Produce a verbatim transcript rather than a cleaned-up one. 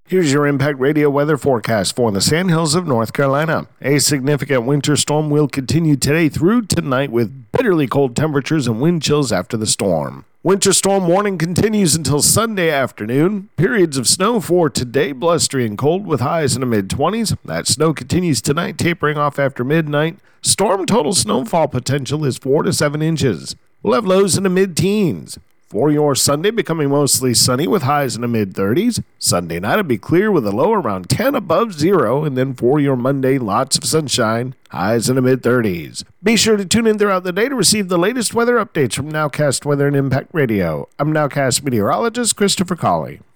Here's your Impact Radio weather forecast for the Sandhills of North Carolina. A significant winter storm will continue today through tonight with bitterly cold temperatures and wind chills after the storm. Winter storm warning continues until Sunday afternoon. Periods of snow for today, blustery and cold with highs in the mid-twenties. That snow continues tonight, tapering off after midnight. Storm total snowfall potential is four to seven inches. We'll have lows in the mid-teens. For your Sunday, becoming mostly sunny with highs in the mid-thirties. Sunday night will be clear with a low around ten above zero. And then for your Monday, lots of sunshine, highs in the mid-thirties. Be sure to tune in throughout the day to receive the latest weather updates from Nowcast Weather and Impact Radio. I'm Nowcast meteorologist Christopher Cawley.